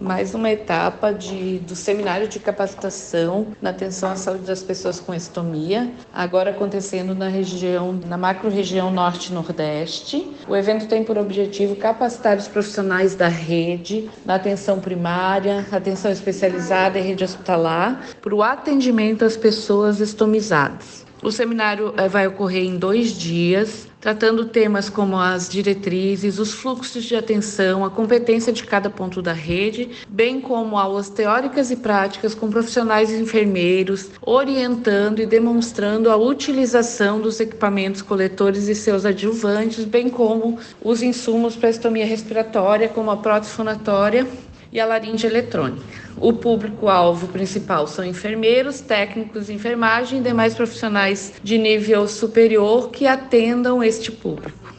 mais uma etapa do seminário de capacitação na atenção à saúde das pessoas com estomia, agora acontecendo na macro-região Norte-Nordeste. O evento tem por objetivo capacitar os profissionais da rede, na atenção primária, atenção especializada e rede hospitalar, para o atendimento às pessoas estomizadas. O seminário vai ocorrer em 2 dias, tratando temas como as diretrizes, os fluxos de atenção, a competência de cada ponto da rede, bem como aulas teóricas e práticas com profissionais e enfermeiros, orientando e demonstrando a utilização dos equipamentos coletores e seus adjuvantes, bem como os insumos para a estomia respiratória, como a prótese fonatória e a laringe eletrônica. O público-alvo principal são enfermeiros, técnicos de enfermagem e demais profissionais de nível superior que atendam este público.